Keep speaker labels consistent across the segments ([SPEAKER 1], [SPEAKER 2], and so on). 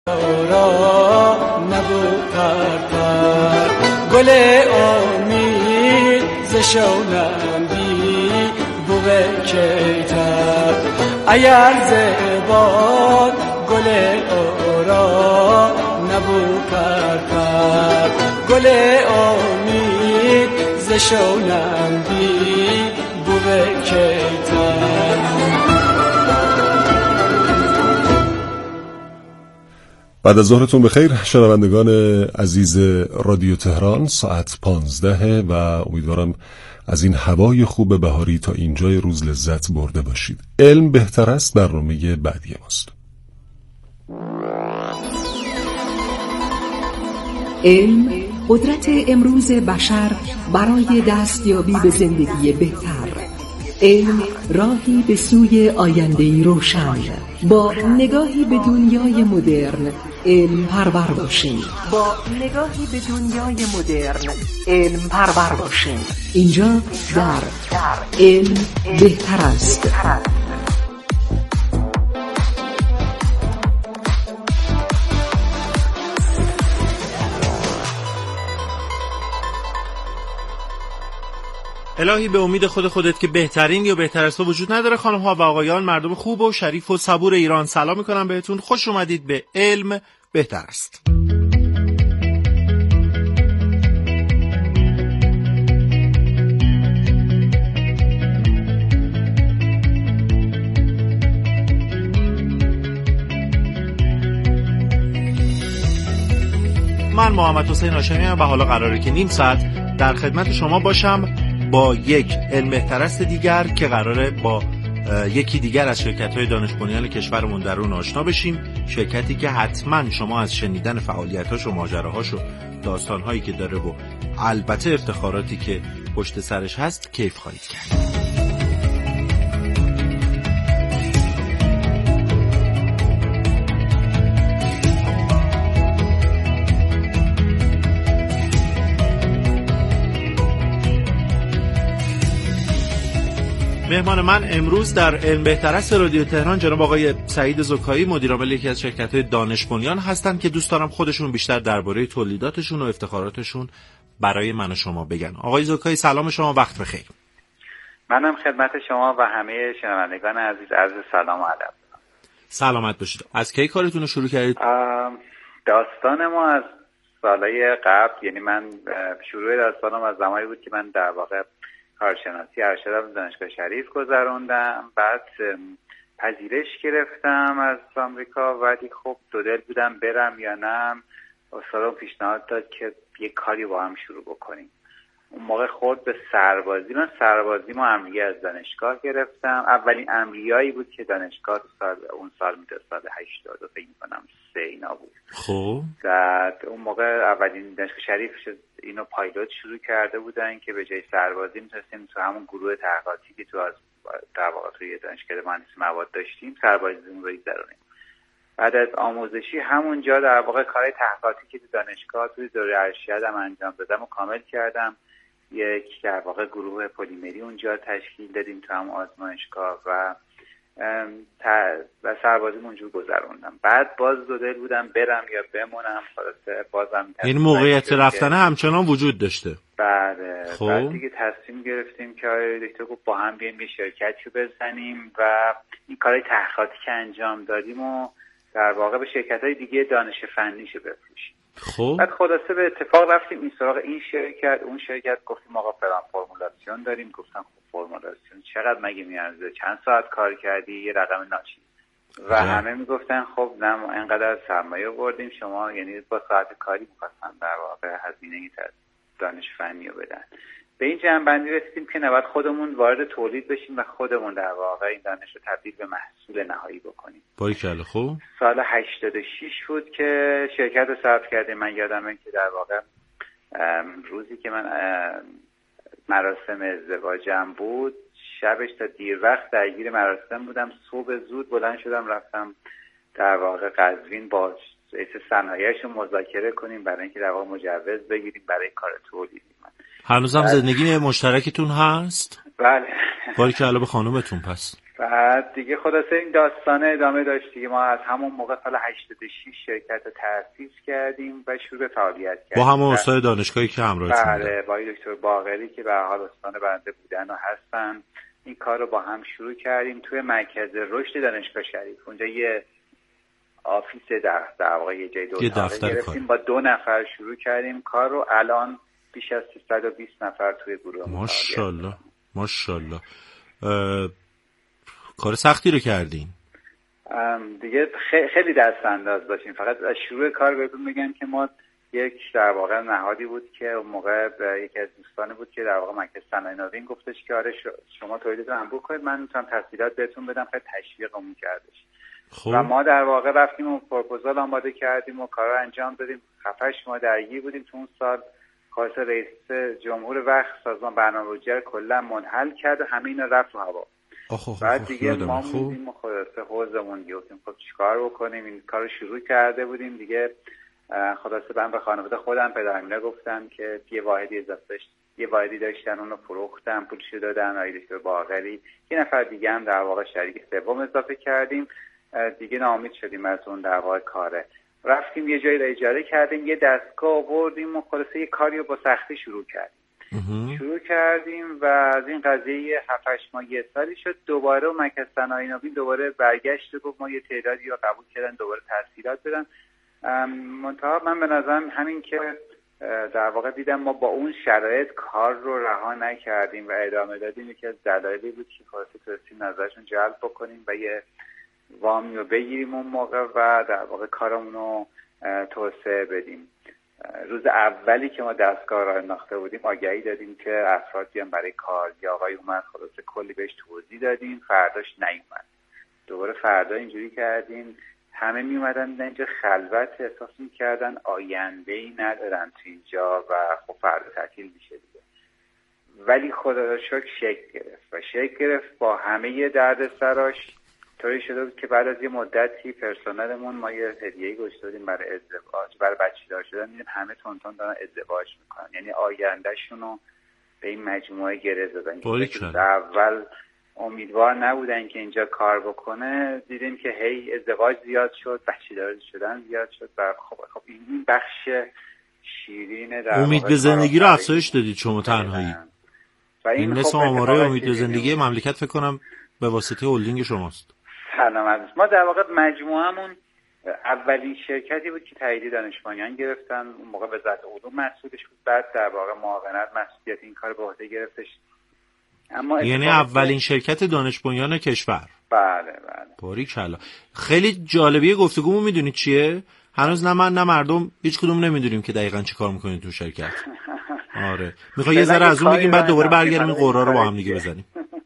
[SPEAKER 1] نبود پر گل امید ز شونم بی بوه کیتر ایر زباد گل اورا نبود پر گل امید ز شونم بی بوه کیتر.
[SPEAKER 2] بعد از ظهرتون بخیر شنوندگان عزیز رادیو تهران. ساعت 15 و امیدوارم از این هوای خوب بهاری تا اینجای روز لذت برده باشید. علم بهتر است برنامه بعدی ماست.
[SPEAKER 3] علم قدرت امروز بشر برای دستیابی به زندگی بهتر. علم راهی به سوی آینده‌ای روشن. با نگاهی به دنیای مدرن علم پرور باشیم. علم پرور باشیم. اینجا در علم بهتر است.
[SPEAKER 4] الهی به امید خودت که بهترین یا بهتر از تو وجود نداره. خانم ها و آقایان، مردم خوب و شریف و صبور ایران، سلام میکنم بهتون. خوش اومدید به علم بهتر است. من محمد حسین هاشمی ام و حالا قراره که نیم ساعت در خدمت شما باشم با یک علم بهتر است دیگر که قراره با یکی دیگر از شرکت‌های دانش بنیان کشورمون در اون آشنا بشیم. شرکتی که حتما شما از شنیدن فعالیت‌هاش و ماجراهاش و داستان‌هایی که داره و البته افتخاراتی که پشت سرش هست کیف خواهید کرد. مهمان من امروز در علم بهتر است رادیو تهران جناب آقای سعید زکایی، مدیر عامل یکی از شرکت‌های دانش بنیان هستند که دوست دارم خودشون بیشتر درباره تولیداتشون و افتخاراتشون برای من و شما بگن. آقای زکایی سلام شما، وقت بخیر.
[SPEAKER 5] منم خدمت شما و همه شنوندگان عزیز عرض سلام و ادب.
[SPEAKER 4] سلامت باشید. از کی کارتون رو شروع کردید؟
[SPEAKER 5] داستان ما از سالهای قبل، یعنی من شروع داستانم از زمانی بود که من در واقع کارشناسی ارشدم دانشگاه شریف گذروندم. بعد پذیرش گرفتم از آمریکا، ولی خب دو دل بودم برم یا نه. استادم پیشنهاد داد که یک کاری با هم شروع بکنیم. اون موقع خورد به سربازی. من سربازیمو امریه از دانشگاه گرفتم. اولین امریایی بود که دانشگاه اون سال میده، سال 80 فکر می‌کنم 3 اینا بود.
[SPEAKER 4] خب
[SPEAKER 5] بعد اون موقع اولین دانشگاه شریف اینو پایلوت شروع کرده بودن که به جای سربازی میتونستیم تو همون گروه تحقیقاتی که تو از در واقع توی دانشگاه مهندسی مواد داشتیم سربازیمون رو بگذرونیم. بعد از آموزشی همونجا در واقع کار تحقیقاتی که تو دانشگاه توی دوره ارشدم انجام دادم و کامل کردم. یک در واقع گروه پلیمری اونجا تشکیل دادیم تو هم آزمایشگاه و سربازی اونجور گذروندم. بعد باز دو دل بودم برم یا بمونم. خلاصه بازم
[SPEAKER 4] این موقعیت رفتن همچنان وجود داشته.
[SPEAKER 5] بله.
[SPEAKER 4] خب.
[SPEAKER 5] بعد دیگه تصمیم گرفتیم که دکتر گفت با هم بیایم یه شرکتی رو بزنیم و این کارهای تحقیقاتی که انجام دادیم و در واقع به شرکت‌های دیگه دانش فنیشو بفروشیم.
[SPEAKER 4] خب
[SPEAKER 5] بعد خلاصه به اتفاق رفتیم این سراغ این شرکت. اون شرکت گفتیم آقا فلان فرمولاسیون داریم. گفتم خب فرمولاسیون چقدر مگه میارزه؟ چند ساعت کار کردی؟ یه رقم ناچیز. و همه میگفتن خب نه اینقدر سرمایه آوردیم، شما یعنی با ساعت کاری می‌خواستن در واقع هزینه دانش فنی رو بدن. به این جنبندی رسیدیم که نباید خودمون وارد تولید بشیم و خودمون در واقع این دانش رو تبدیل به محصول نهایی بکنیم.
[SPEAKER 4] باریکلا. خب
[SPEAKER 5] سال 86 بود که شرکت رو ثبت کردیم. من یادمه که در واقع روزی که من مراسم ازدواجم بود، شبش تا دیر وقت درگیر مراسم بودم. صبح زود بلند شدم رفتم در واقع قزوین با رئیس صنایعش رو مذاکره کنیم برای اینکه در واقع مجوز بگیریم برای کار تولیدی.
[SPEAKER 4] هنوزم زندگی مشترکتون هست؟
[SPEAKER 5] بله.
[SPEAKER 4] باریکلا به خانومتون. پس
[SPEAKER 5] بعد دیگه خلاصه این داستان ادامه داشت دیگه. ما از همون موقع سال 86 شرکت رو تأسیس کردیم و شروع فعالیت کردیم
[SPEAKER 4] با همون استاد دانشگاهی که همراهتون بودن.
[SPEAKER 5] بله، با دکتر باقری که به هر حال استاد بنده بودن و هستن. این کار رو با هم شروع کردیم توی مرکز رشد دانشگاه شریف. اونجا یه آفیس در واقع یه جای گرفتیم، با 2 نفر شروع کردیم کار رو. الان بیش از 320 نفر توی گروه.
[SPEAKER 4] ماشاءالله ماشاءالله. کار سختی رو کردین
[SPEAKER 5] دیگه. خیلی دست انداز داشتیم. فقط از شروع کار بهتون میگم که ما یک در واقع نهادی بود که اون موقع یکی از دوستانی بود که در واقع مرکز صنایع نوین گفتش که آره شما تولیدتون انبوه کنید، من میتونم تسهیلات بهتون بدم. خیلی تشویقمون کردش. و ما در واقع رفتیم و پروپوزال آماده کردیم و کارا انجام دادیم. 7-8 ماه درگیر بودیم تو اون سال. خواست رئیس جمهور وقت سازمان برنامه‌ریزی رو کلا منحل کرد و همه اینا رفت رو هوا. بعد دیگه ما موندیم و خلاصه حوزمون گفتیم خب چیکار بکنیم. این کارو شروع کرده بودیم دیگه. خلاصه من به خانواده خودم پدرم گفتم که یه واحدی داشتن، اونو فروختم، پولشو دادن. آقای دکتر باقری، یه نفر دیگه هم در واقع شریک سوم اضافه کردیم. دیگه ناامید شدیم از اون در واقع کاره. رفتیم یه جایی رو اجاره کردیم، یه دستگاه آوردیم و خلاصه یه کاری رو با سختی شروع کردیم و از این قضیه 7-8 ماه یه سالی شد. دوباره مرکز صنایع نوین دوباره برگشت و گفت ما یه تعدادی رو قبول کردن دوباره تسهیلات بدن. منتها من به نظرم همین که در واقع دیدم ما با اون شرایط کار رو رها نکردیم و ادامه دادیم، یکی از دلایلی بود که خلاصه تونستیم نظرشون جلب بکنیم و یه وامی رو بگیریم اون موقع و در واقع کارمون رو توسعه بدیم. روز اولی که ما دستگاه راه انداخته بودیم آگهی دادیم که افراد بیان برای کار. یا آقای اومد، خلاصه کلی بهش توضیح دادیم، فرداش نیومد. دوباره فردا اینجوری کردیم، همه می اومدن اینجا خلوت احساس میکردن آینده‌ای ندارن تو اینجا و خب فردا تعطیل میشه دیگه. ولی خدا را شکر شکل گرفت با همه دردسراش. طوری شده بود که بعد از یه مدتی پرسنلمون ما یه هدیه‌ای گذاشته دادیم برای ازدواج، برای بچه‌دار شدن. می‌بینیم همه تونتون دارن ازدواج میکنن، یعنی آیندهشون رو به این مجموعه گره دادن. اول امیدوار نبودن که اینجا کار بکنه، دیدیم که هی ازدواج زیاد شد، بچه‌دار شدن زیاد شد و خب این بخش شیرین در
[SPEAKER 4] امید به زندگی رو افزایش دادید شما تنهایی. این نصف آماره امید به زندگی مملکت فکر کنم به واسطه هلدینگ شماست.
[SPEAKER 5] سلام. ما در واقع مجموعه‌مون اولین شرکتی بود که تایید دانشمندان گرفتن. اون موقع وزارت علوم مسئولش بود، بعد در واقع معاونت مسئولیت این کار به عهده گرفتش. اما
[SPEAKER 4] یعنی اولین شرکت دانش بنیان کشور.
[SPEAKER 5] بله.
[SPEAKER 4] باریکلا. خیلی جالبیه گفتگومون میدونید چیه؟ هنوز نه من نه مردم هیچ کدوم نمیدونیم که دقیقاً چی کار میکنید تو شرکت. آره. میخوای یه ذره از اون بگیم بعد دوباره برگردیم این قرار رو با هم دیگه بزنیم.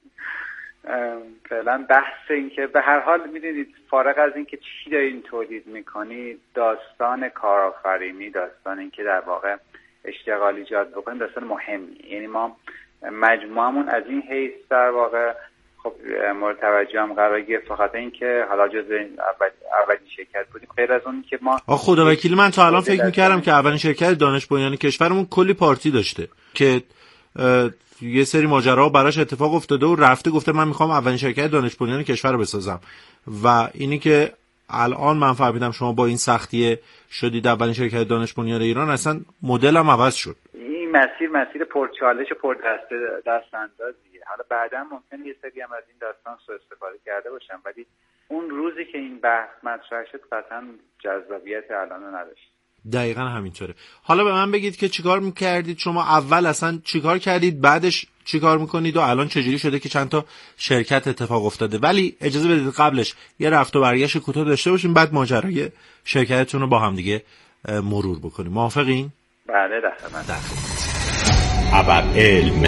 [SPEAKER 5] فعلا بحث این که به هر حال میدونید فارغ از این که چی دارین تولید میکنی، داستان کارآفرینی، داستان این که در واقع اشتغال ایجاد بکنیم داستان مهمی. یعنی ما مجموعمون از این حیث در واقع خب مورد توجه هم قرار گرفت، فقط این که حالا جزء اولین شرکت بودیم. غیر از اون که ما
[SPEAKER 4] خدا وکیل من تا الان فکر میکردم که اولین شرکت دانش بنیان کشورمون کلی پارتی داشته که یه سری ماجرا براش اتفاق افتاده و رفته گفته من میخوام اولین شرکت دانش بنیان کشور رو بسازم. و اینی که الان من فهمیدم شما با این سختیه شدید اولین شرکت دانش بنیان ایران، اصلا مدلم عوض شد.
[SPEAKER 5] این مسیر پرچالش و دست اندازیه. حالا بعدا ممکنه یه سری هم از این داستان سوء استفاده کرده باشن، ولی اون روزی که این بحث مطرح شد قطعا جذابیت الانو نداشت.
[SPEAKER 4] دقیقاً همینطوره. حالا به من بگید که چیکار میکردید شما؟ اول اصلا چیکار کردید، بعدش چیکار میکنید و الان چجوری شده که چند تا شرکت اتفاق افتاده؟ ولی اجازه بدید قبلش یه رفت و برگشت کوتاه داشته باشیم، بعد ماجرای شرکتتون رو با هم دیگه مرور بکنیم. موافقین؟
[SPEAKER 5] بله در خدمت.
[SPEAKER 6] ابرعلم.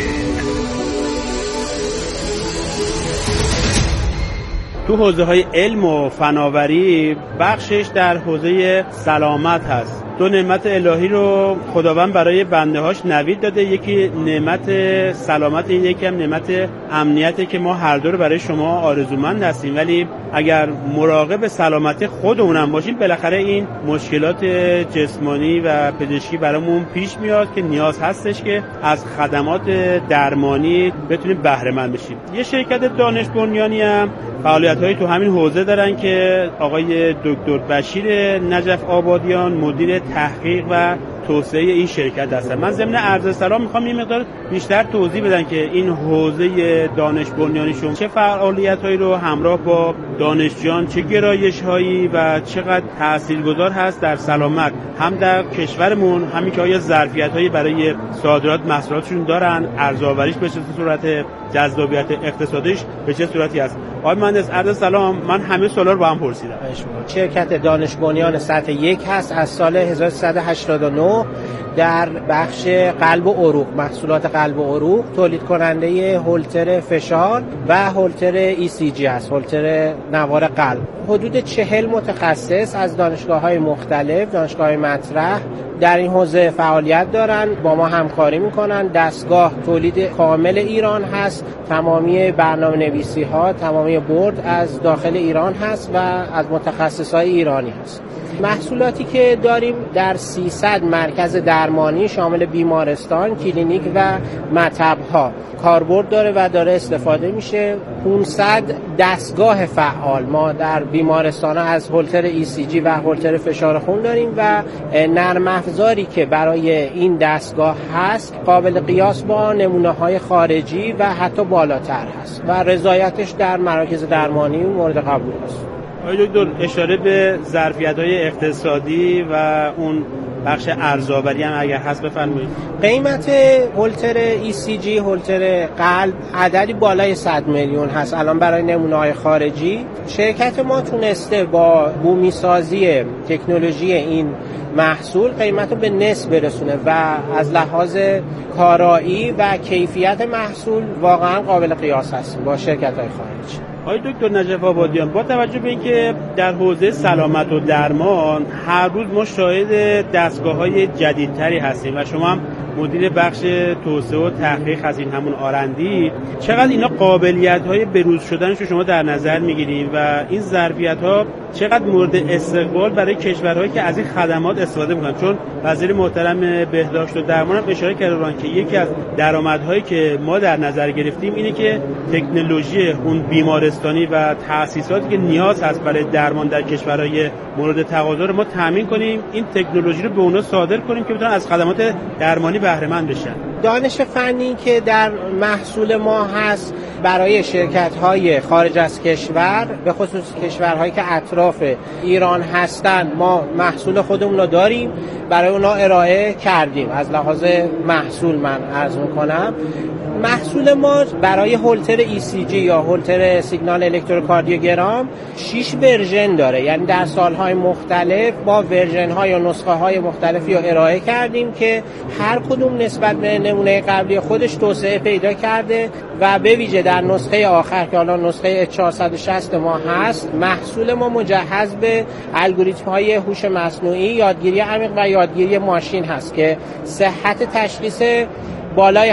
[SPEAKER 6] تو حوزه های علم و فناوری بخشش در حوزه سلامت هست. دو نعمت الهی رو خداوند برای بنده هاش نوید داده. یکی نعمت سلامت، یکی هم نعمت امنیته که ما هر دو رو برای شما آرزومند هستیم، ولی اگر مراقب سلامت خودمونم باشیم بالاخره این مشکلات جسمانی و پزشکی برامون پیش میاد که نیاز هستش که از خدمات درمانی بتونیم بهره مند بشیم. یه شرکت دانش بنیانی هم فعالیت‌هایی تو همین حوزه دارن که آقای دکتر بشیر نجف آبادیان مدیر تحقیق و توسعه این شرکت هستن. من ضمن عرض سلام میخوام یه مقدار بیشتر توضیح بدن که این حوزه دانش بنیانیشون چه فعالیت‌هایی رو همراه با دانشجویان، چه گرایش‌هایی و چقدر تاثیرگذار هست در سلامت هم در کشورمون، همین که آیا ظرفیت‌هایی برای صادرات محصولاتشون دارن، ارزآوریش به چه صورت، جذابیت اقتصادیش به چه صورتی است. آقای مهندس عرض سلام، من همه سوالا رو با هم پرسیدم.
[SPEAKER 7] شرکت دانش بنیان سطح 1 هست از سال 1389 در بخش قلب و عروق، محصولات قلب و عروق، تولید کننده هولتر فشار و هولتر ECG هست، هولتر نوار قلب. حدود 40 متخصص از دانشگاه‌های مختلف، دانشگاه‌های مطرح در این حوزه فعالیت دارن، با ما همکاری میکنن. دستگاه تولید کامل ایران هست، تمامی برنامه‌نویسی‌ها، تمامی بورد از داخل ایران هست و از متخصصای ایرانی هست. محصولاتی که داریم در 300 مرکز درمانی شامل بیمارستان، کلینیک و مطب‌ها کاربرد داره و داره استفاده میشه. 500 دستگاه فعال ما در بیمارستان‌ها از هولتر ECG و هولتر فشار خون داریم و نرم افزاری که برای این دستگاه هست قابل قیاس با نمونه‌های خارجی و حتی بالاتر هست و رضایتش در مراکز درمانی مورد قبول است.
[SPEAKER 6] آقای دکتر اشاره به ظرفیت‌های اقتصادی و اون بخش ارزآوری هم اگر هست بفرمایید.
[SPEAKER 7] قیمت هولتر ECG، هولتر قلب عددی بالای 100 میلیون هست الان برای نمونه‌های خارجی. شرکت ما تونسته با بومی سازی تکنولوژی این محصول قیمت رو به نصف برسونه و از لحاظ کارایی و کیفیت محصول واقعا قابل قیاس هست با شرکت‌های خارجی.
[SPEAKER 6] آقای دکتر نجف آبادیان، با توجه به اینکه در حوزه سلامت و درمان هر روز ما شاهد دستگاه‌های جدیدتری هستیم و شما هم مدیر بخش توسعه و تحقیق هستین، همون آرندی، چقدر اینا قابلیت‌های بروز شدنش رو شما در نظر می‌گیرید و این ظرفیت‌ها چقدر مورد استقبال برای کشورهایی که از این خدمات استفاده می‌کنن؟ چون وزیر محترم بهداشت و درمان هم اشاره کردن که یکی از درآمدهایی که ما در نظر گرفتیم اینه که تکنولوژی اون بیمارستانی و تأسیساتی که نیاز هست برای درمان در کشورهای مورد تقاضا رو ما تامین کنیم، این تکنولوژی رو به اونها صادر کنیم که بتونن از خدمات درمانی بهره مند بشن.
[SPEAKER 7] دانش فنی که در محصول ما هست برای شرکت‌های خارج از کشور، به خصوص کشورهایی که اطراف ایران هستن، ما محصول خودمون رو داریم، برای اونا ارائه کردیم. از لحاظ محصول من عرض می‌کنم محصول ما برای هولتر ECG یا هولتر سیگنال الکتروکاردیوگرام 6 ورژن داره، یعنی در سالهای مختلف با ورژن‌ها یا نسخه‌های مختلفی رو ارائه کردیم که هر کدوم نسبت به نمونه قبلی خودش توسعه پیدا کرده و به ویژه در نسخه آخر که حالا نسخه 460 ما هست، محصول ما مجهز به الگوریتم‌های هوش مصنوعی، یادگیری عمیق و یادگیری ماشین هست که صحت تشخیص بالای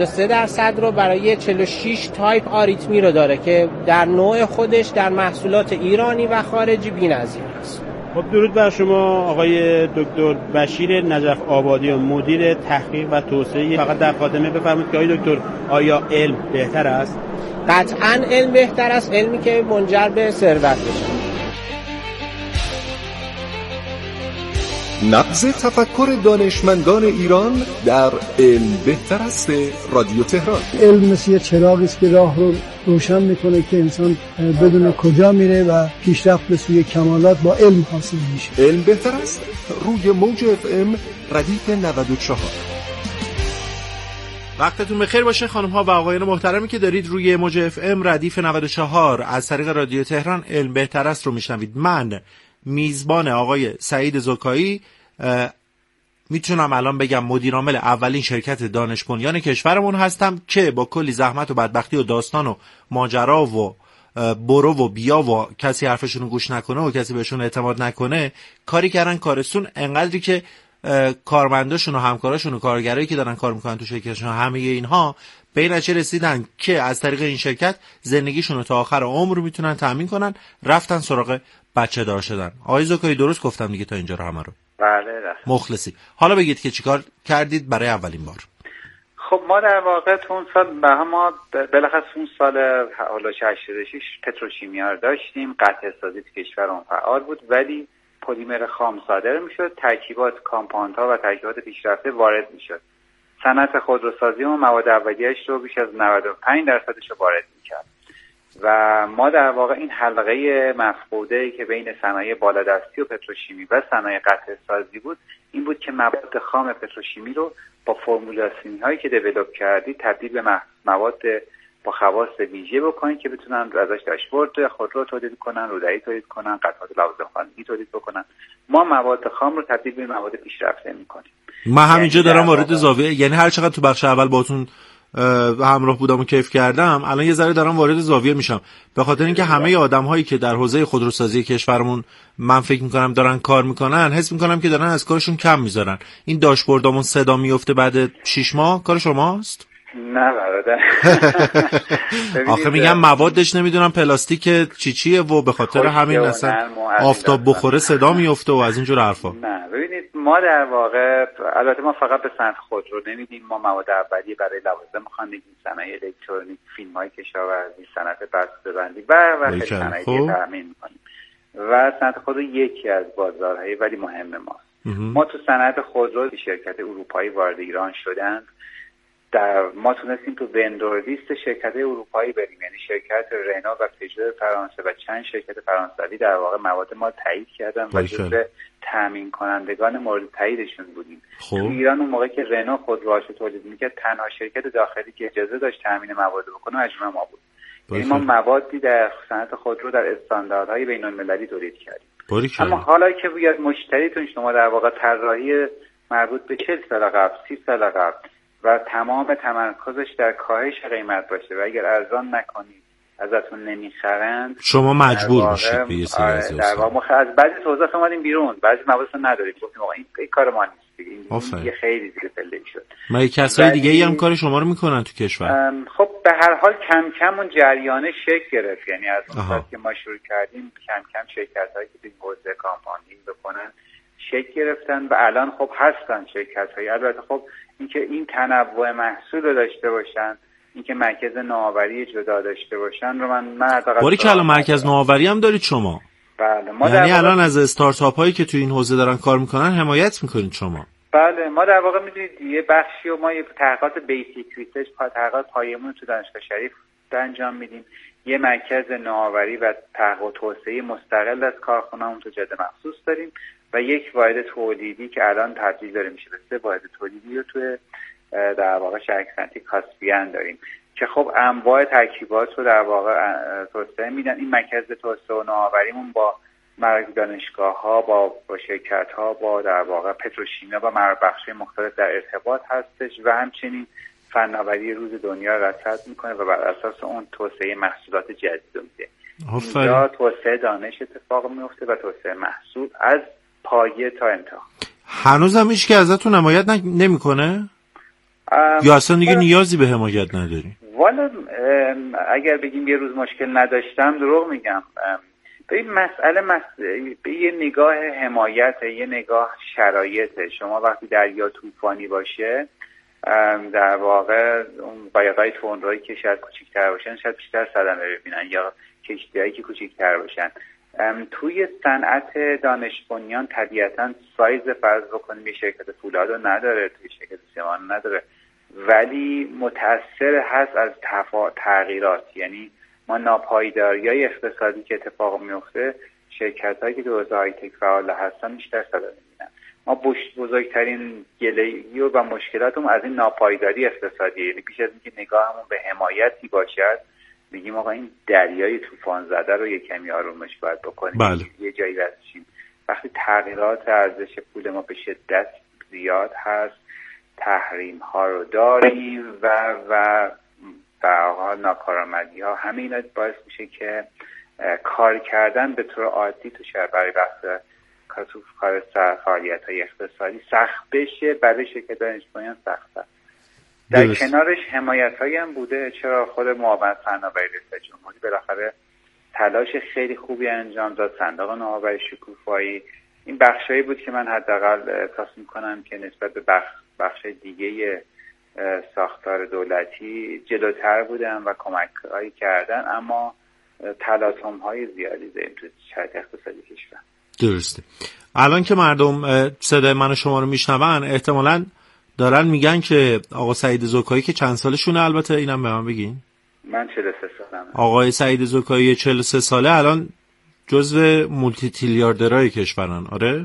[SPEAKER 7] 83% رو برای 46 تایپ آریتمی رو داره که در نوع خودش در محصولات ایرانی و خارجی بی‌نظیر است.
[SPEAKER 6] خب درود بر شما آقای دکتر بشیر نجف آبادیان، مدیر تحقیق و توسعه. فقط در خاتمه بفرمایید که آقای دکتر آیا علم بهتر است؟
[SPEAKER 7] قطعاً علم بهتر است، علمی که منجر به ثروت بشه.
[SPEAKER 2] نبض تفکر دانشمندان ایران در علم بهتر است رادیو تهران.
[SPEAKER 8] علم مثل یه چراغی است که راه رو روشن میکنه که انسان بدون کجا میره و پیشرفت به سوی کمالات با علم حاصل میشه.
[SPEAKER 2] علم بهتر است روی موج FM ردیف 94.
[SPEAKER 4] وقتتون بخیر باشه خانم ها و آقایان محترمی که دارید روی موج FM ردیف 94 از طریق رادیو تهران علم بهتر است رو میشنوید. من میزبان آقای سعید زکایی میتونم الان بگم مدیرعامل اولین شرکت دانش بنیان کشورمون هستم که با کلی زحمت و بدبختی و داستان و ماجرا و برو و بیا و کسی حرفشون رو گوش نکنه و کسی بهشون اعتماد نکنه کاری کردن کارستون، انقدری که کارمنداشون و همکاراشون و کارگرایی که دارن کار میکنن تو شرکتشون همه اینها به این نتیجه رسیدن که از طریق این شرکت زندگیشون رو تا آخر عمر میتونن تامین کنن، رفتن سراغ بچه دار شدن. آقای زکایی درست گفتم دیگه تا اینجا رو همه رو؟
[SPEAKER 5] بله.
[SPEAKER 4] مخلصی. حالا بگید که چیکار کردید برای اولین بار؟
[SPEAKER 5] خب ما در واقع تو اون سال ما بالاخره اون سال حالا 86 پتروشیمیا رو داشتیم، قطع سازی تو کشورمون فعال بود ولی پلیمر خام صادر میشد، ترکیبات کامپاندها و ترکیبات پیشرفته وارد میشد. صنعت خودروسازی و مواد اولیه‌اش رو بیش از 95% رو وارد میکرد و ما در واقع این حلقه مفقوده‌ای که بین صنایع بالادستی و پتروشیمی و صنایع قطع سازی بود این بود که مواد خام پتروشیمی رو با فرمولاسیون‌هایی که دیولپ کردی تبدیل به مواد با خواص ویژه بکنید که بتونن ازش داشبورد خودرو تولید کنن، رودایی تولید کنن، قطعات لوازم خانگی تولید بکنن. ما مواد خام رو تبدیل به مواد پیشرفته می‌کنیم.
[SPEAKER 4] من همینجا دارم وارد زاویه، یعنی هر چقدر تو بخش اول باتون همراه بودم و کیف کردم، الان یه ذره دارم وارد زاویه میشم، به خاطر اینکه همه آدم‌هایی که در حوزه خودروسازی کشورمون من فکر می‌کنم دارن کار می‌کنن، حس می‌کنم که دارن از کارشون کم می‌ذارن. این داشبوردامون صدا میفته بعد 6 ماه، کار شماست؟
[SPEAKER 5] نه برادر.
[SPEAKER 4] آخه میگم موادش نمیدونم پلاستیک چیه و به خاطر همین اصلا آفتاب بخوره صدا میفته و از اینجور حرفا.
[SPEAKER 5] نه ببینید ما در واقع البته ما فقط به صنعت خودرو نمیدیم، ما مواد اولیه برای لوازم خانگی، صنایع الکترونیک، فیلم‌های کشاورزی، صنعت بسته‌بندی و خیلی صنایع تامین می‌کنیم و صنعت خودرو یکی از بازارهای ولی مهم ماست. ما تو صنعت خودرو شرکت اروپایی وارد ایران شدند، ما تونستیم تو وندور لیست شرکت اروپایی بریم، یعنی شرکت رنو و پژو فرانسه و چند شرکت فرانسوی در واقع مواد ما تایید کردن و جزو تامین کنندگان مورد تاییدشون بودیم. تو ایران اون موقع که رنو خودروهاشو تولید میکرد تنها شرکت داخلی که اجازه داشت تامین مواد بکنه مجموعه ما بود. یعنی ما موادی در صنعت خودرو در استانداردهای بین‌المللی تولید کردیم. اما حالا که بیاد مشتریتون شما در واقع طراحی مربوط به 40 سال قبل، 30 سال قبل و تمام تمرکزش در کاهش قیمت باشه و اگر ارزان نکنید ازتون نمیخرند،
[SPEAKER 4] شما مجبور میشید به یه سری از
[SPEAKER 5] در واقع از بعضی توضیحات اومدیم بیرون، بعضی موادتون ندارید، گفتیم آقا این کار ما نیست دیگه، این یه خیلی دیگه پله شد.
[SPEAKER 4] ما کسای دیگه ای هم کار شما رو میکنن تو کشور؟
[SPEAKER 5] خب به هر حال کم کم اون جریانه شکل گرفت، یعنی از اون وقتی که ما شروع کردیم کم کم شرکت‌هایی که تو حوزه کامپاندینگ بکنن شکل گرفتن و الان خب هستن شرکت‌هایی. البته خب اینکه این تنوع محصول رو داشته باشن، اینکه مرکز نوآوری جدا داشته باشن رو من
[SPEAKER 4] باری که الان مرکز نوآوری هم دارید شما؟
[SPEAKER 5] بله. ما
[SPEAKER 4] یعنی الان از استارتاپ هایی که تو این حوزه دارن کار میکنن حمایت میکنید شما؟
[SPEAKER 5] بله. ما در واقع میدونید یه بخشی و ما یه تحقیقات بیسیک ریسرچ، تحقیقات پایه‌مون تو دانشگاه شریف انجام میدیم. یه مرکز نوآوری و تحقیق و توسعه مستقل از کارخونه‌مون تو جاده مخصوص داریم و یک واحد تولیدی که الان تبدیل داره میشه به 3 واحد تولیدی رو تو در واقع شرکت صنعتی کاسپیان داریم که خب انواع ترکیبات رو در واقع توسعه میدن. این مرکز توسعه و نوآوریمون با دانشگاه‌ها، با شرکت‌ها، با در واقع پتروشیمیا و بخش‌های مختلف در ارتباط هستش و همچنین فناوری روز دنیا رو رصد میکنه و بر اساس اون توسعه محصولات جدید رو میده. اینجا توسعه دانش اتفاق میفته و توسعه محصول از پایه تا انتها.
[SPEAKER 4] هنوز هم هیچ که ازتون حمایت نمیکنه؟ یا اصلا دیگه نیازی به حمایت نداری؟
[SPEAKER 5] والا اگر بگیم یه روز مشکل نداشتم دروغ میگم. به این مسئله به یه نگاه حمایت، یه نگاه شرایطه. شما وقتی دریا طوفانی باشه در واقع اون قایقای تندرویی که شاید کوچیک‌تر باشن شاید بیشتر صدمه ببینن یا کشتی‌هایی که کوچیک‌تر باشن. توی صنعت دانش بنیان طبیعتاً سایز فرض بکنیم یه شرکت فولاد رو نداره، توی شرکت سیمان نداره، ولی متأثر هست از تغییرات. یعنی ما ناپایداری‌های اقتصادی که اتفاق میفته شرکت‌هایی که تو حوزه های تک فعال هستن بیشتر صدا می‌بینن. ما بزرگترین گله‌ای و مشکلاتمون از این ناپایداری اقتصادی، یعنی پیش از اینکه نگاهمون به حمایتی باشد میگیم آقا این دریای طوفان زده رو یک کمی آرومش باید بکنیم.
[SPEAKER 4] بله.
[SPEAKER 5] یه جایی رسیدیم وقتی تغییرات ارزش پول ما به شدت زیاد هست، تحریم ها رو داریم و در حال ناکارآمدی ها، همه اینا باعث میشه که کار کردن به طور عادی تو شهر برای بحث کار فعالیت های اقتصادی سخت بشه، برای شرکت دانشجویان سخته. در کنارش حمایت هایی هم بوده. چرا خود معاون فناوری ریاست جمهوری بالاخره تلاش خیلی خوبی انجام داد، صندوق نوآوری شکوفایی، این بخشایی بود که من حداقل احساس میکنم که نسبت به بخش دیگه ساختار دولتی جلوتر بودن و کمک‌هایی کردن، اما تلاطم‌های زیادی داریم تو شرایط اقتصادی کشور.
[SPEAKER 4] درسته. الان که مردم صدای من و شما رو میشنون احتمالاً دارن میگن که آقا سعید زکایی که چند سالشونه، البته اینم به من بگین.
[SPEAKER 5] من 43 سالمه.
[SPEAKER 4] آقای سعید زکایی 43 ساله الان جزو مولتی تریلیاردرهای کشورن. آره؟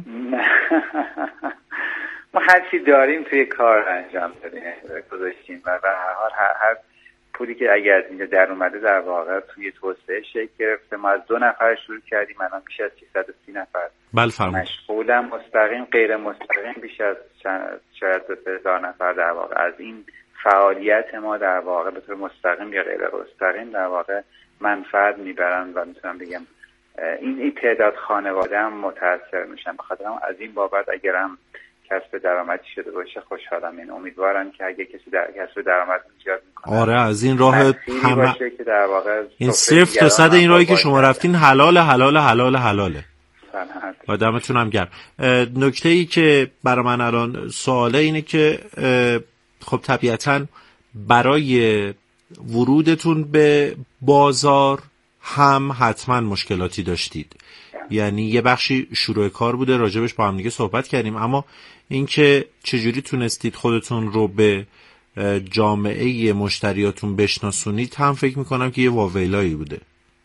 [SPEAKER 5] ما هر چی داریم توی کار انجام دادیم، گذاشتیم و به هر حال هر پولی که اگر از اینجا در اومده در واقع توی توسعه شکل گرفته. ما از 2 نفر شروع کردیم، الان بیش از 330 نفر مشغولم، مستقیم غیر مستقیم بیش از شاید 2000 نفر در واقع از این فعالیت ما در واقع به طور مستقیم یا غیر مستقیم در واقع منفعت میبرن و میتونم بگم این تعداد خانواده هم متاثر میشن. بخاطر از این بابت اگرم کسب درآمدی شده باشه خوشحالم. این امیدوارم که اگه کسی در کسب درآمد ایجاد میکنه،
[SPEAKER 4] آره از این راه
[SPEAKER 5] باشه که در واقع
[SPEAKER 4] این صرف تا صد این راهی که شما رفتین حلاله و دمتون هم گرم. نکته ای که برای من الان سواله اینه که خب طبیعتاً برای ورودتون به بازار هم حتما مشکلاتی داشتید، یعنی یه بخشی شروع کار بوده، راجبش با هم دیگه صحبت کردیم، اما اینکه چجوری تونستید خودتون رو به جامعه مشتریاتون بشناسونید هم فکر میکنم که یه واویلایی بوده.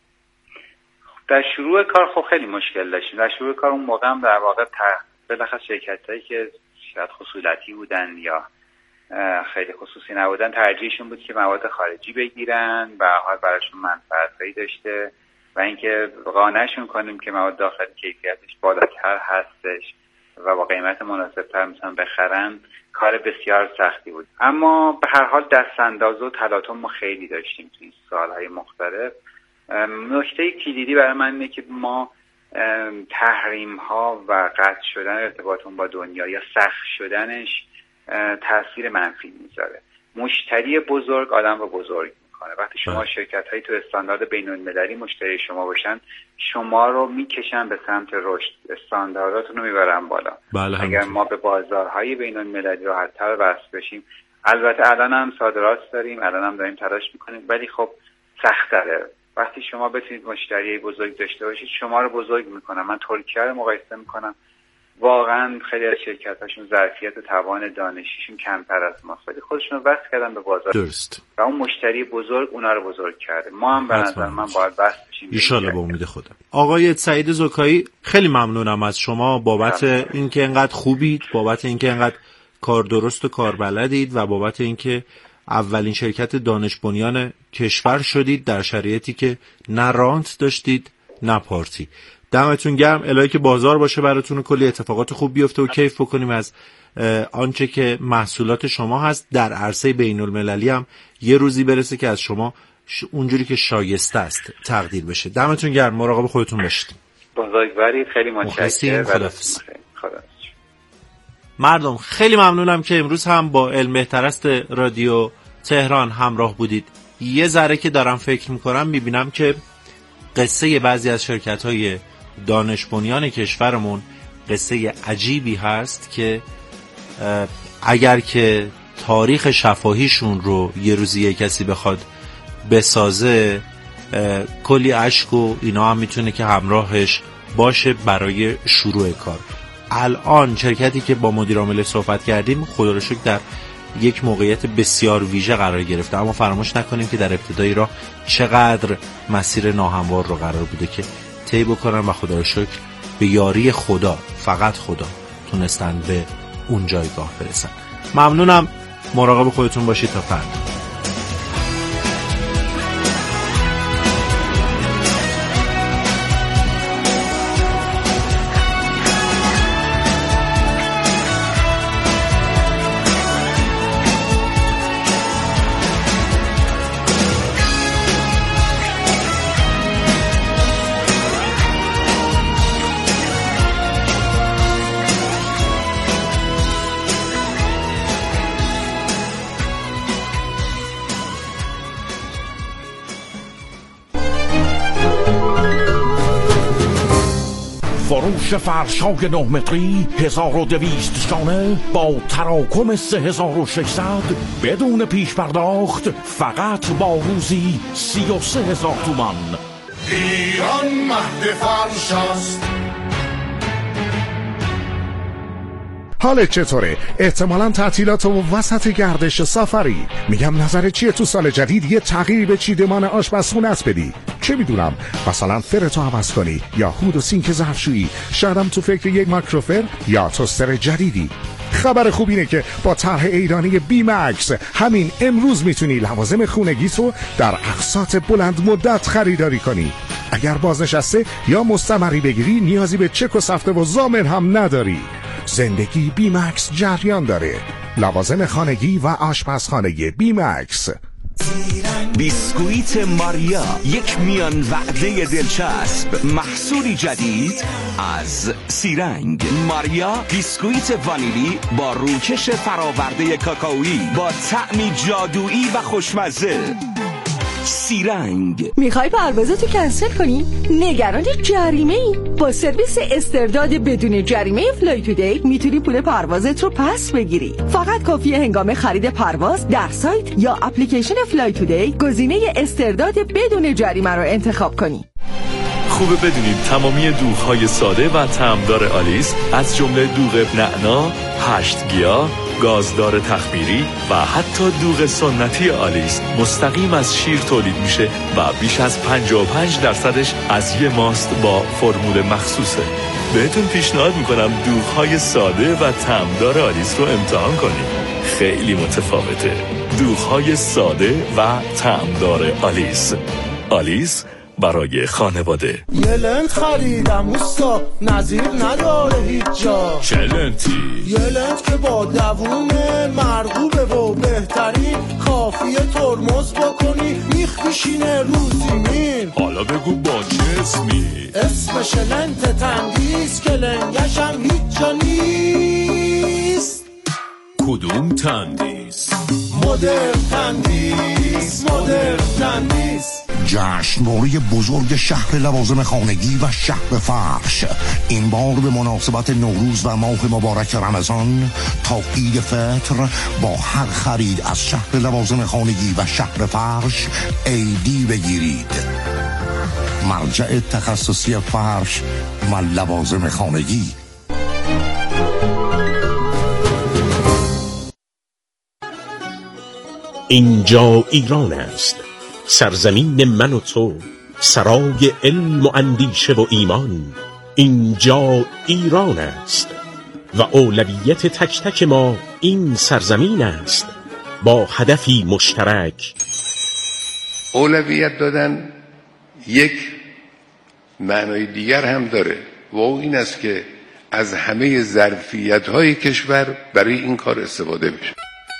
[SPEAKER 5] در شروع کار خب خیلی مشکل داشتیم. در شروع کار اون موقع هم در واقع بالاخره شرکتایی که شاید خصوصی بودن یا خیلی خصوصی نبودن ترجیحشون بود که مواد خارجی بگیرن و حال براشون منفعتی داشته و اینکه قانعشون کنیم که مواد داخلی کیفیتش بالاتر هستش و با قیمت مناسب‌تر میتونن بخرن کار بسیار سختی بود. اما به هر حال دست‌انداز و تلاطم ما خیلی داشتیم توی سالهای مختلف. نکته کلیدی برای من اینه که ما تحریم‌ها و قطع شدن ارتباطمون با دنیا یا سخت شدنش تاثیر منفی میذاره. مشتری بزرگ آدم رو بزرگ میکنه. وقتی شما شرکت‌هایی تو استاندارد بین‌المللی مشتری شما باشن، شما رو میکشن به سمت رشد، استاندارداتون رو میبرن بالا. اگر ما به بازارهای بین‌المللی راحت‌تر وصل بشیم، البته الان هم صادرات داریم، الان هم داریم تلاش میکنیم، ولی خب سخت‌تره. وقتی شما بتونید مشتری بزرگ داشته باشید، شما رو بزرگ میکنن. من ترکیه رو مقایسه میکنم، واقعا خیلی از شرکت‌هاشون ظرفیت و توان دانشیشون کمتر از ماست، ولی خودشون رو وصل کردن به بازار.
[SPEAKER 4] درست.
[SPEAKER 5] و اون مشتری بزرگ اونا رو بزرگ کرده. ما هم به نظر من باید وصل بشیم.
[SPEAKER 4] ان شاءالله به امید خدا. آقای سعید زکایی خیلی ممنونم از شما بابت اینکه اینقدر خوبید، بابت اینکه اینقدر کار درست و کار بلدید و بابت اینکه اولین شرکت دانش بنیان کشور شدید در شرایطی که نه رانت داشتید نه پارتی. دمتون گرم. الهی که بازار باشه براتون و کلی اتفاقات خوب بیفته و کیف بکنیم از آنچه که محصولات شما هست. در عرصه بین المللی هم یه روزی برسه که از شما اونجوری که شایسته است تقدیر بشه. دمتون گرم. مراقب خودتون باشید.
[SPEAKER 5] بزرگوارید. خیلی متشکرم.
[SPEAKER 4] خداحافظ. مردم خیلی ممنونم که امروز هم با علم بهترست رادیو تهران همراه بودید. یه ذره که دارم فکر میکنم میبینم که قصه بعضی از شرکت‌های دانش بنیان کشورمون قصه عجیبی هست که اگر که تاریخ شفاهیشون رو یه روزی یه کسی بخواد بسازه، کلی اشک و اینا هم میتونه که همراهش باشه برای شروع کار. الان شرکتی که با مدیر عامل صحبت کردیم خدا رو شکر در یک موقعیت بسیار ویژه قرار گرفته، اما فراموش نکنیم که در ابتدای راه چقدر مسیر ناهموار رو قرار بوده که طی بکنن و خدا رو شکر به یاری خدا، فقط خدا، تونستن به اون جایگاه برسن. ممنونم. مراقب خودتون باشید تا فردا.
[SPEAKER 9] فرش فرش‌های 9 متری 1200 شانه با تراکم 3600 بدون پیش پرداخت فقط با روزی 33,000 تومان.
[SPEAKER 10] ایران مهد فرش است.
[SPEAKER 11] حالت چطوره؟ احتمالاً تعطیلات و وسط گردش سفری. میگم نظرت چیه تو سال جدید یه تغییری به چیدمان آشپزخونه‌ات بدی؟ چه میدونم، مثلا فرتو عوض کنی یا هود و سینک ظرفشویی، شایدم تو فکر یک مایکروفر یا توستر جدیدی. خبر خوب اینه که با طرح ایرانی بی مکس همین امروز میتونی لوازم خونگیتو در اقساط بلند مدت خریداری کنی. اگر بازنشسته یا مستمری بگیری نیازی به چک و سفته و ضامن هم نداری. زندگی بی مکس جریان داره. لوازم خانگی و آشپزخانگی بی مکس.
[SPEAKER 12] بیسکویت ماریا، یک میان وعده دلچسب، محصولی جدید از سیرنگ. ماریا بیسکویت وانیلی با روکش فراورده کاکائویی با طعمی جادویی و خوشمزه. سیرنگ.
[SPEAKER 13] میخوای پروازتو کنسل کنی؟ نگران جریمه ای؟ با سرویس استرداد بدون جریمه فلای تودی میتونی پول پروازت رو پس بگیری. فقط کافیه هنگام خرید پرواز در سایت یا اپلیکیشن فلای تودی گزینه استرداد بدون جریمه رو انتخاب کنی.
[SPEAKER 14] خوبه بدونید تمامی دوغ‌های ساده و طعمدار آلیس از جمله دوغ نعنا، 8 گیاه، گازدار تخمیری و حتی دوغ سنتی آلیس مستقیم از شیر تولید میشه و بیش از 55% از یه ماست با فرمول مخصوصه. بهتون پیشنهاد میکنم دوغ‌های ساده و طعمدار آلیس رو امتحان کنید. خیلی متفاوته. دوغ‌های ساده و طعمدار آلیس. آلیس برای خانواده.
[SPEAKER 15] یه لنت خریدم اوستا، نظیر نداره هیچ جا.
[SPEAKER 14] چه لنتی؟
[SPEAKER 15] یه لنت که با دووم مرغوبه و بهترین، کافیه ترمز بکنی میخ میشینه رو زمین.
[SPEAKER 14] حالا بگو با چه اسمی؟
[SPEAKER 15] اسمش لنت تندیس که لنگشم هیچ جا نیست.
[SPEAKER 14] کدوم تندیس؟
[SPEAKER 15] مدرن تندیس، مدرن تندیس.
[SPEAKER 10] جشنواره بزرگ شهر لوازم خانگی و شهر فرش این بار به مناسبت نوروز و ماه مبارک رمضان تا عید فطر با هر خرید از شهر لوازم خانگی و شهر فرش ایدی بگیرید. مرجع تخصصی فرش و لوازم خانگی.
[SPEAKER 16] اینجا ایران است، سرزمین من و تو، سرای علم و اندیشه و ایمان. اینجا ایران است و اولویت تک تک ما این سرزمین است با هدفی مشترک.
[SPEAKER 17] اولویت دادن یک معنای دیگر هم داره و این است که از همه ظرفیت‌های کشور برای این کار استفاده بشه.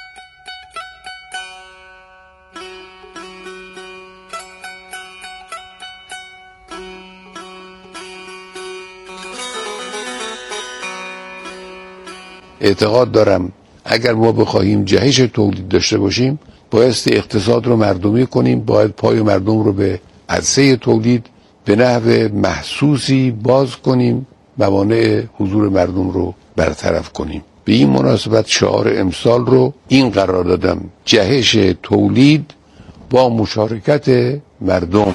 [SPEAKER 17] اعتقاد دارم اگر ما بخواهیم جهش تولید داشته باشیم بایستی اقتصاد رو مردمی کنیم، باید پای مردم رو به عرصه تولید به نحو محسوسی باز کنیم، موانع حضور مردم رو برطرف کنیم. به این مناسبت شعار امسال رو این قرار دادم: جهش تولید با مشارکت مردم.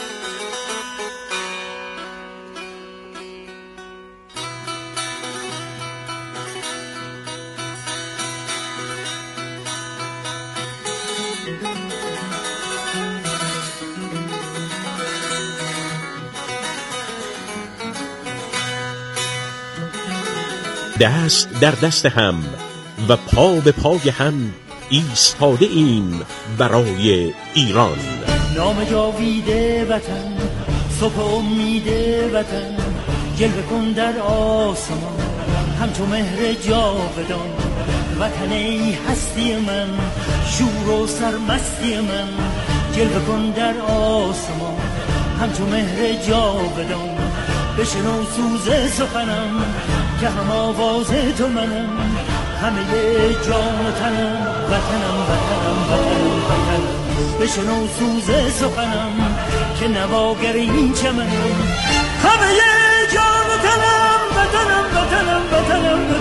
[SPEAKER 16] دست در دست هم و پا به پای هم ایستاده ایم برای ایران.
[SPEAKER 18] نام جاویده وطن، صبح امید وطن، جلوه کن در آسمان همچو مهر جاودان. وطن ای هستی من، شور و سرمستی من، جلوه کن در آسمان همچو مهر جاودان. بشنو سوز سخنم که هم آواز تو منم، همه جان و تنم، وطنم وطنم وطنم وطنم. بشنو سوز سخنم که نواگر این چمنم، همه جان و تنم. وطنم